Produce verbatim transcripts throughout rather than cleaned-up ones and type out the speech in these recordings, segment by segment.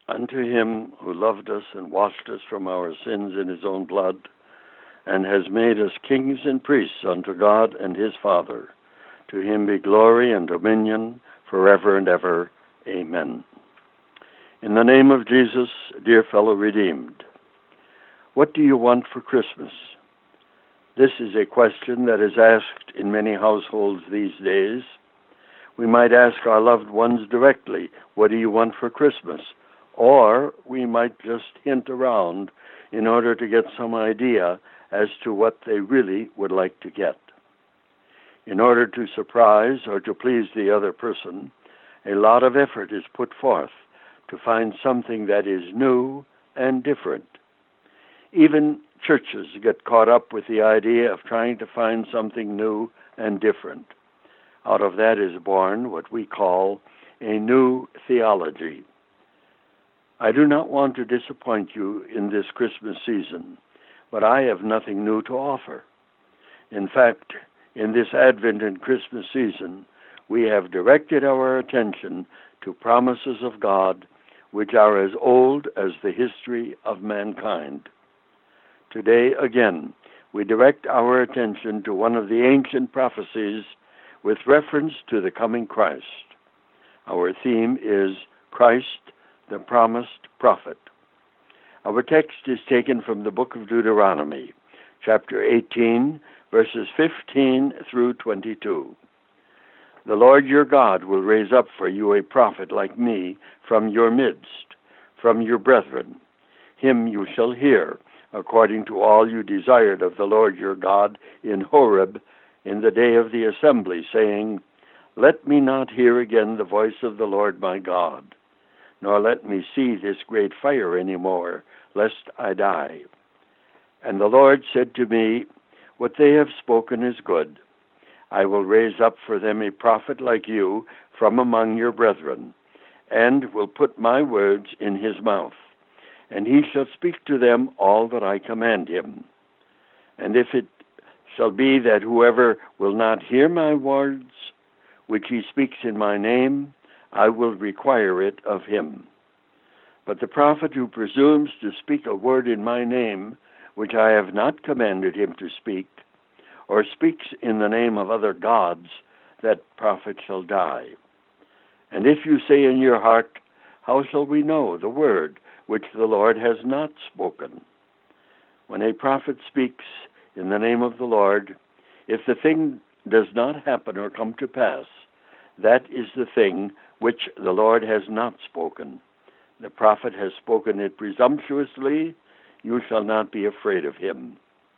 Unto him who loved us and washed us from our sins in his own blood, and has made us kings and priests unto God and his Father, to him be glory and dominion forever and ever. Amen. In the name of Jesus, dear fellow redeemed, what do you want for Christmas? This is a question that is asked in many households these days. We might ask our loved ones directly, what do you want for Christmas? Or we might just hint around in order to get some idea as to what they really would like to get. In order to surprise or to please the other person, a lot of effort is put forth to find something that is new and different. Even churches get caught up with the idea of trying to find something new and different. Out of that is born what we call a new theology. I do not want to disappoint you in this Christmas season, but I have nothing new to offer. In fact, in this Advent and Christmas season, we have directed our attention to promises of God which are as old as the history of mankind. Today, again, we direct our attention to one of the ancient prophecies with reference to the coming Christ. Our theme is Christ, the promised prophet. Our text is taken from the book of Deuteronomy, chapter eighteen, verses fifteen through twenty-two. The Lord your God will raise up for you a prophet like me from your midst, from your brethren. Him you shall hear, according to all you desired of the Lord your God in Horeb, in the day of the assembly, saying, Let me not hear again the voice of the Lord my God, nor let me see this great fire any more, lest I die. And the Lord said to me, What they have spoken is good. I will raise up for them a prophet like you from among your brethren, and will put my words in his mouth, and he shall speak to them all that I command him. And if it shall be that whoever will not hear my words, which he speaks in my name, I will require it of him. But the prophet who presumes to speak a word in my name, which I have not commanded him to speak, or speaks in the name of other gods, that prophet shall die. And if you say in your heart, How shall we know the word which the Lord has not spoken? When a prophet speaks in the name of the Lord, if the thing does not happen or come to pass, that is the thing which the Lord has not spoken. The prophet has spoken it presumptuously. You shall not be afraid of him.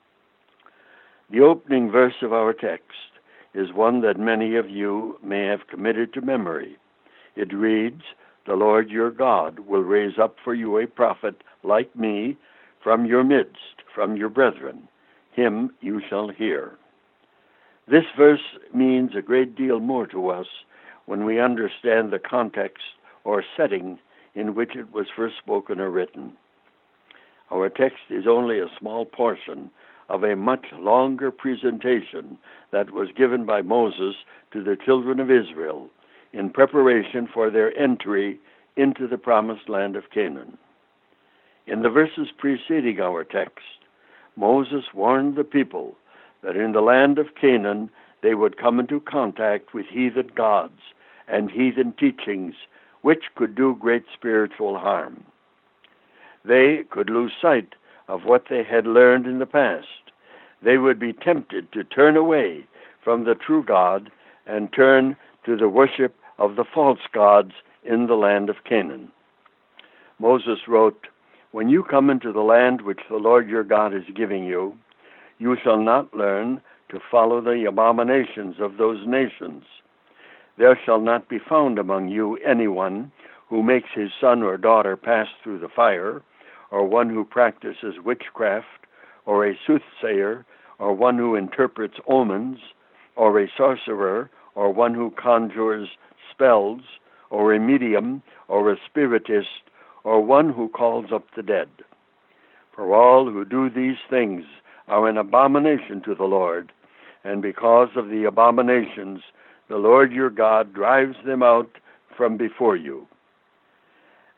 The opening verse of our text is one that many of you may have committed to memory. It reads, The Lord your God will raise up for you a prophet like me from your midst, from your brethren. Him you shall hear. This verse means a great deal more to us when we understand the context or setting in which it was first spoken or written. Our text is only a small portion of a much longer presentation that was given by Moses to the children of Israel in preparation for their entry into the promised land of Canaan. In the verses preceding our text, Moses warned the people that in the land of Canaan they would come into contact with heathen gods and heathen teachings which could do great spiritual harm. They could lose sight of what they had learned in the past. They would be tempted to turn away from the true God and turn to the worship of the false gods in the land of Canaan. Moses wrote, When you come into the land which the Lord your God is giving you, you shall not learn to follow the abominations of those nations. There shall not be found among you anyone who makes his son or daughter pass through the fire, or one who practices witchcraft, or a soothsayer, or one who interprets omens, or a sorcerer, or one who conjures spells, or a medium, or a spiritist, or one who calls up the dead. For all who do these things are an abomination to the Lord, and because of the abominations, the Lord your God drives them out from before you.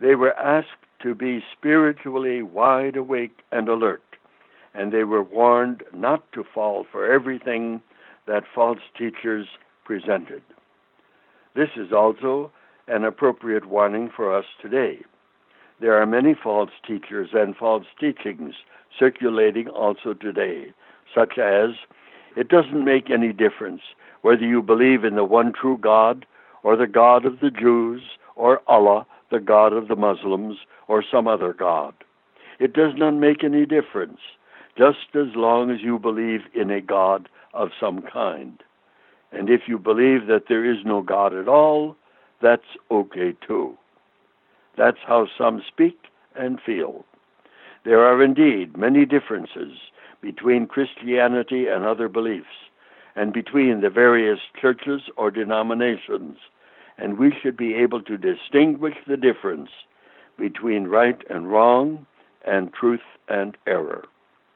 They were asked to be spiritually wide awake and alert, and they were warned not to fall for everything that false teachers presented. This is also an appropriate warning for us today. There are many false teachers and false teachings circulating also today, such as, it doesn't make any difference whether you believe in the one true God or the God of the Jews or Allah, the God of the Muslims, or some other God. It does not make any difference, just as long as you believe in a God of some kind. And if you believe that there is no God at all, that's okay too. That's how some speak and feel. There are indeed many differences between Christianity and other beliefs, and between the various churches or denominations, and we should be able to distinguish the difference between right and wrong and truth and error.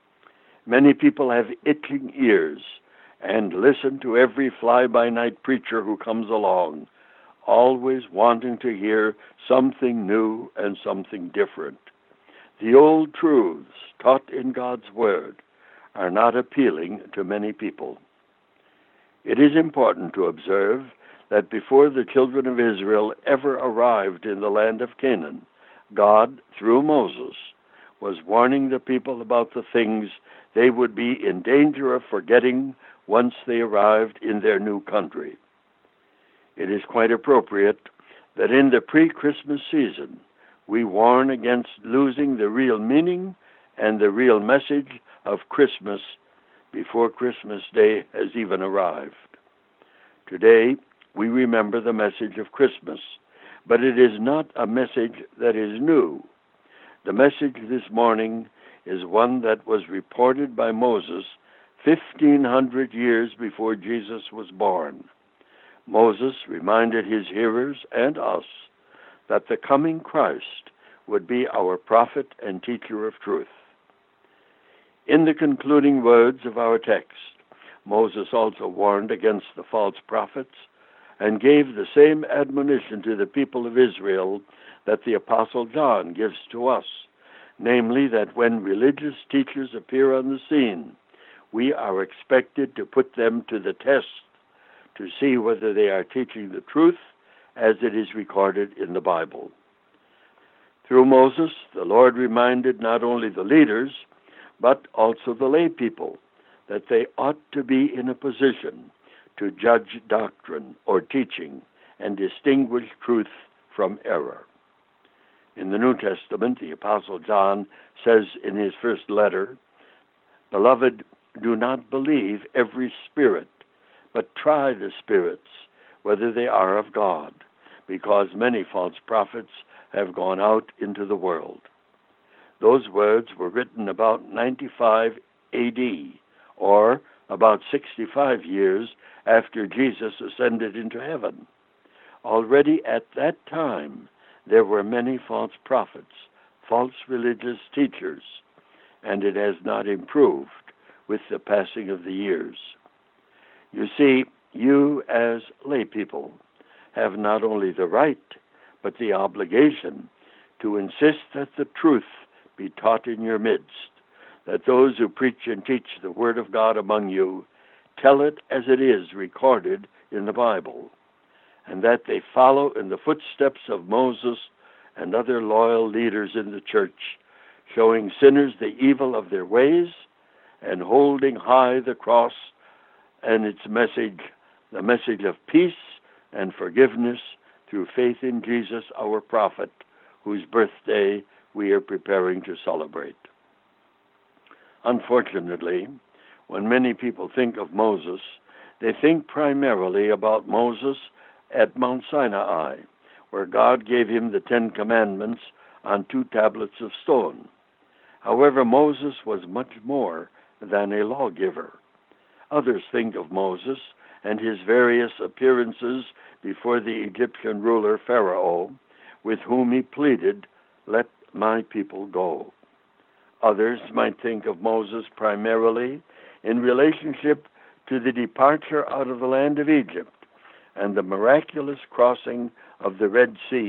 Many people have itching ears and listen to every fly-by-night preacher who comes along, always wanting to hear something new and something different. The old truths taught in God's Word are not appealing to many people. It is important to observe that before the children of Israel ever arrived in the land of Canaan, God, through Moses, was warning the people about the things they would be in danger of forgetting once they arrived in their new country. It is quite appropriate that in the pre-Christmas season, we warn against losing the real meaning and the real message of Christmas before Christmas Day has even arrived. Today, we remember the message of Christmas, but it is not a message that is new. The message this morning is one that was reported by Moses fifteen hundred years before Jesus was born. Moses reminded his hearers and us that the coming Christ would be our prophet and teacher of truth. In the concluding words of our text, Moses also warned against the false prophets and gave the same admonition to the people of Israel that the Apostle John gives to us, namely that when religious teachers appear on the scene, we are expected to put them to the test to see whether they are teaching the truth as it is recorded in the Bible. Through Moses, the Lord reminded not only the leaders, but also the lay people that they ought to be in a position to judge doctrine or teaching and distinguish truth from error. In the New Testament, the Apostle John says in his first letter, "Beloved, do not believe every spirit, but try the spirits, whether they are of God, because many false prophets have gone out into the world." Those words were written about ninety-five A D, or about sixty-five years after Jesus ascended into heaven. Already at that time, there were many false prophets, false religious teachers, and it has not improved with the passing of the years. You see, you as lay people have not only the right, but the obligation to insist that the truth be taught in your midst, that those who preach and teach the Word of God among you tell it as it is recorded in the Bible, and that they follow in the footsteps of Moses and other loyal leaders in the church, showing sinners the evil of their ways and holding high the cross and its message, the message of peace and forgiveness through faith in Jesus, our prophet, whose birthday we are preparing to celebrate. Unfortunately, when many people think of Moses, they think primarily about Moses at Mount Sinai, where God gave him the Ten Commandments on two tablets of stone. However, Moses was much more than a lawgiver. Others think of Moses and his various appearances before the Egyptian ruler Pharaoh, with whom he pleaded, "Let my people go." Others might think of Moses primarily in relationship to the departure out of the land of Egypt and the miraculous crossing of the Red Sea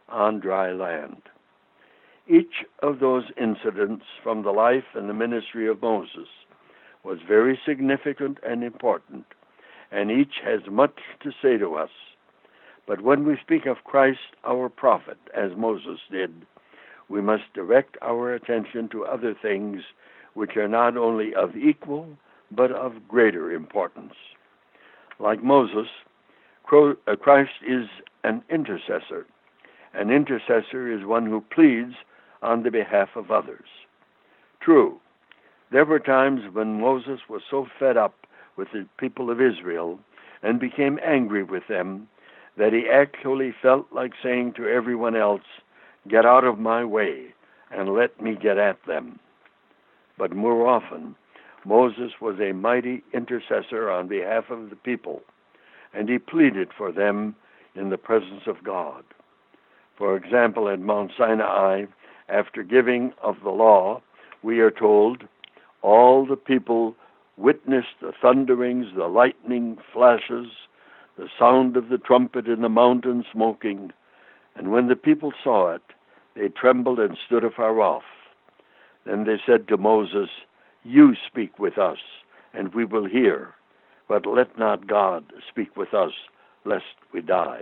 on dry land. Each of those incidents from the life and the ministry of Moses was very significant and important, and each has much to say to us. But when we speak of Christ, our prophet, as Moses did, we must direct our attention to other things which are not only of equal, but of greater importance. Like Moses, Christ is an intercessor. An intercessor is one who pleads on the behalf of others. True, there were times when Moses was so fed up with the people of Israel and became angry with them that he actually felt like saying to everyone else, "Get out of my way and let me get at them." But more often, Moses was a mighty intercessor on behalf of the people, and he pleaded for them in the presence of God. For example, at Mount Sinai, after giving of the law, we are told, all the people witnessed the thunderings, the lightning flashes, the sound of the trumpet in the mountain smoking, and when the people saw it, they trembled and stood afar off. Then they said to Moses, "You speak with us, and we will hear, but let not God speak with us, lest we die."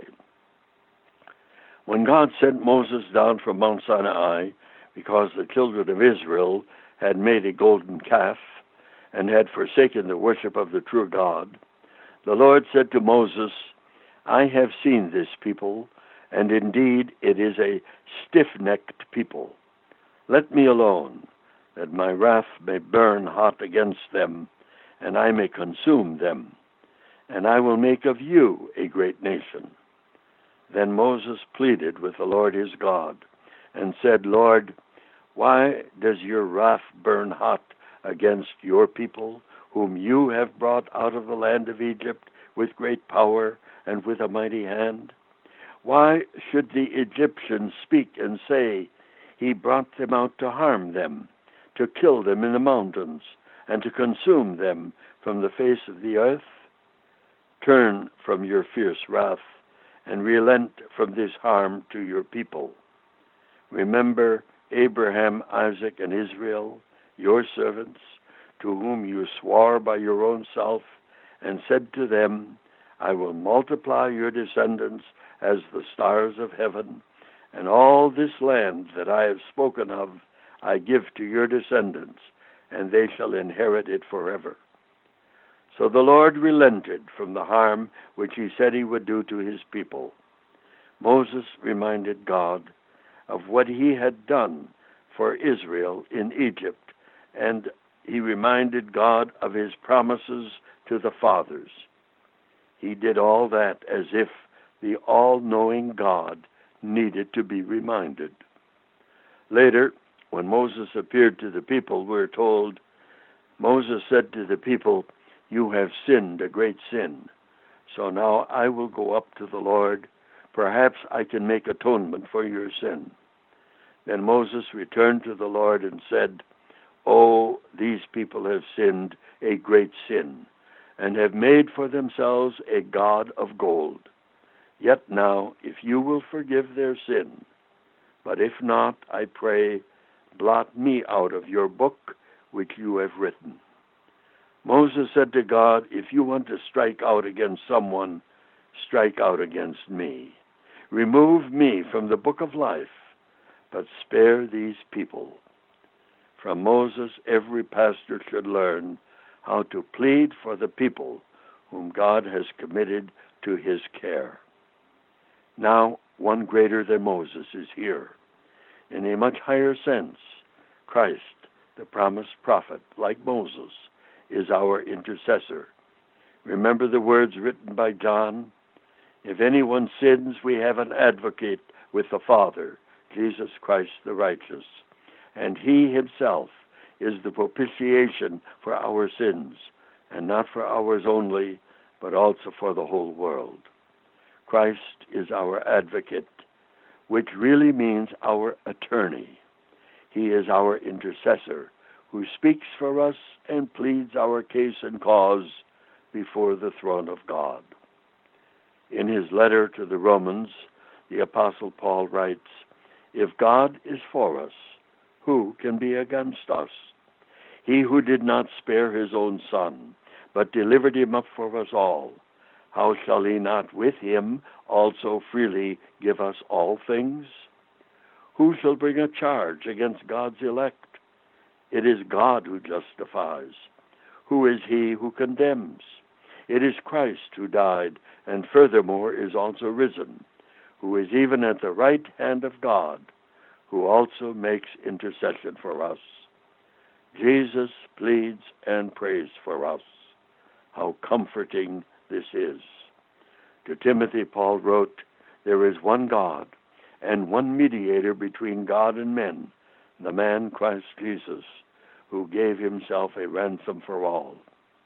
When God sent Moses down from Mount Sinai, because the children of Israel had made a golden calf and had forsaken the worship of the true God, the Lord said to Moses, "I have seen this people, and indeed it is a stiff-necked people. Let me alone, that my wrath may burn hot against them, and I may consume them, and I will make of you a great nation." Then Moses pleaded with the Lord his God, and said, "Lord, why does your wrath burn hot against your people, whom you have brought out of the land of Egypt with great power and with a mighty hand? Why should the Egyptians speak and say, 'He brought them out to harm them, to kill them in the mountains, and to consume them from the face of the earth'? Turn from your fierce wrath, and relent from this harm to your people. Remember Abraham, Isaac, and Israel, your servants, to whom you swore by your own self, and said to them, 'I will multiply your descendants as the stars of heaven, and all this land that I have spoken of I give to your descendants, and they shall inherit it forever.' So the Lord relented from the harm which he said he would do to his people. Moses reminded God of what he had done for Israel in Egypt, and he reminded God of his promises to the fathers. He did all that as if the all-knowing God needed to be reminded. Later, when Moses appeared to the people, we're told, Moses said to the people, 'You have sinned a great sin. So now I will go up to the Lord. Perhaps I can make atonement for your sin.' Then Moses returned to the Lord and said, 'Oh, these people have sinned a great sin, and have made for themselves a god of gold. Yet now, if you will forgive their sin, but if not, I pray, blot me out of your book which you have written.' Moses said to God, 'If you want to strike out against someone, strike out against me. Remove me from the book of life, but spare these people.' From Moses, every pastor should learn how to plead for the people whom God has committed to his care. Now, one greater than Moses is here. In a much higher sense, Christ, the promised prophet, like Moses, is our intercessor. Remember the words written by John? 'If anyone sins, we have an advocate with the Father, Jesus Christ the righteous. And he himself is the propitiation for our sins, and not for ours only, but also for the whole world.' Christ is our advocate, which really means our attorney. He is our intercessor, who speaks for us and pleads our case and cause before the throne of God. In his letter to the Romans, the Apostle Paul writes, "If God is for us, who can be against us? He who did not spare his own Son, but delivered him up for us all, how shall he not with him also freely give us all things? Who shall bring a charge against God's elect? It is God who justifies. Who is he who condemns? It is Christ who died, and furthermore is also risen, who is even at the right hand of God, who also makes intercession for us. Jesus pleads and prays for us. How comforting this is." To Timothy, Paul wrote, "There is one God, and one mediator between God and men, the man Christ Jesus, who gave himself a ransom for all."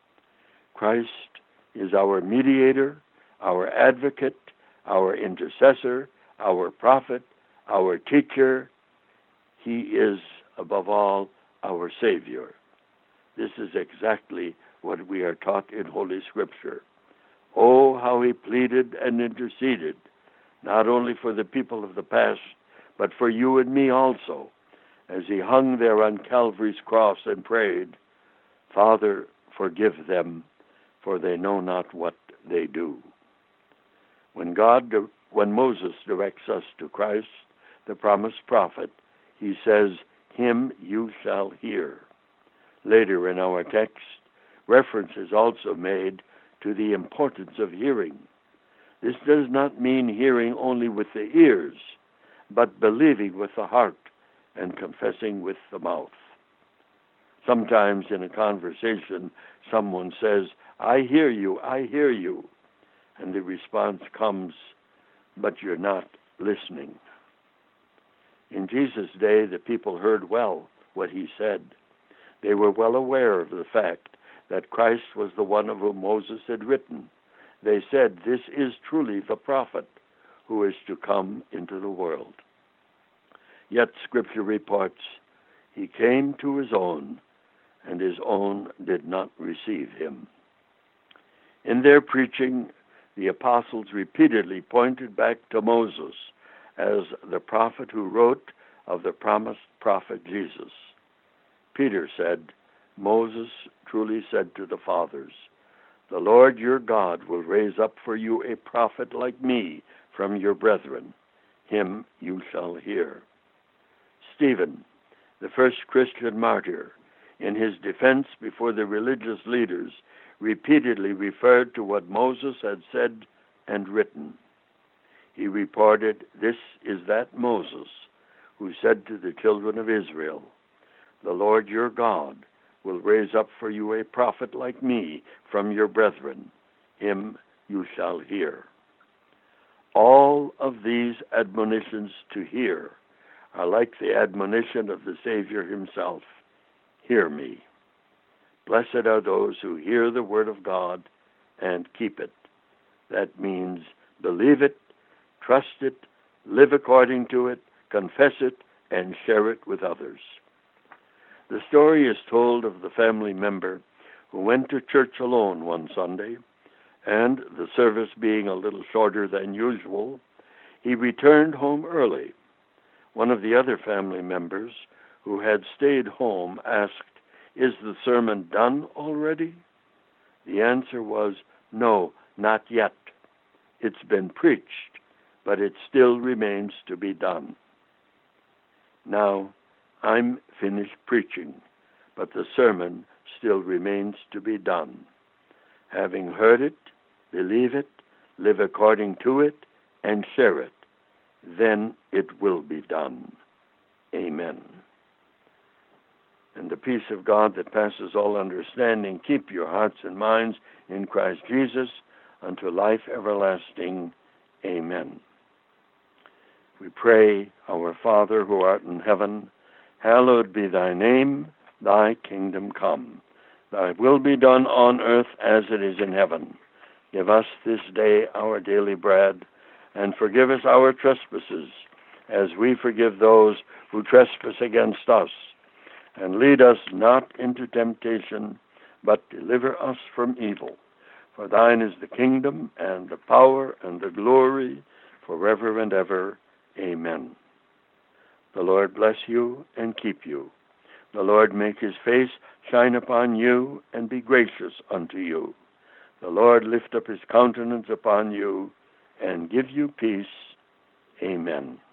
Christ is our mediator, our advocate, our intercessor, our prophet, our teacher. He is, above all, our Savior. This is exactly what we are taught in Holy Scripture. Oh, how he pleaded and interceded, not only for the people of the past, but for you and me also, as he hung there on Calvary's cross and prayed, "Father, forgive them, for they know not what they do." When God, when Moses directs us to Christ, the promised prophet, he says, "Him you shall hear." Later in our text, reference is also made to the importance of hearing. This does not mean hearing only with the ears, but believing with the heart and confessing with the mouth. Sometimes in a conversation, someone says, "I hear you, I hear you," and the response comes, "But you're not listening." In Jesus' day, the people heard well what he said. They were well aware of the fact that Christ was the one of whom Moses had written. They said, "This is truly the prophet who is to come into the world." Yet Scripture reports, "He came to his own, and his own did not receive him." In their preaching, the apostles repeatedly pointed back to Moses as the prophet who wrote of the promised prophet Jesus. Peter said, "Moses truly said to the fathers, 'The Lord your God will raise up for you a prophet like me from your brethren. Him you shall hear.'" Stephen, the first Christian martyr, in his defense before the religious leaders, repeatedly referred to what Moses had said and written. He reported, "This is that Moses who said to the children of Israel, 'The Lord your God will raise up for you a prophet like me from your brethren. Him you shall hear.'" All of these admonitions to hear are like the admonition of the Savior himself. "Hear me." Blessed are those who hear the word of God and keep it. That means believe it, trust it, live according to it, confess it, and share it with others. The story is told of the family member who went to church alone one Sunday, and the service being a little shorter than usual, he returned home early. One of the other family members who had stayed home asked, "Is the sermon done already?" The answer was, "No, not yet. It's been preached, but it still remains to be done." Now, I'm finished preaching, but the sermon still remains to be done. Having heard it, believe it, live according to it, and share it, then it will be done. Amen. And the peace of God that passes all understanding, keep your hearts and minds in Christ Jesus unto life everlasting. Amen. We pray, Our Father who art in heaven, hallowed be thy name, thy kingdom come. Thy will be done on earth as it is in heaven. Give us this day our daily bread, and forgive us our trespasses, as we forgive those who trespass against us. And lead us not into temptation, but deliver us from evil. For thine is the kingdom, and the power, and the glory, forever and ever. Amen. The Lord bless you and keep you. The Lord make his face shine upon you and be gracious unto you. The Lord lift up his countenance upon you and give you peace. Amen.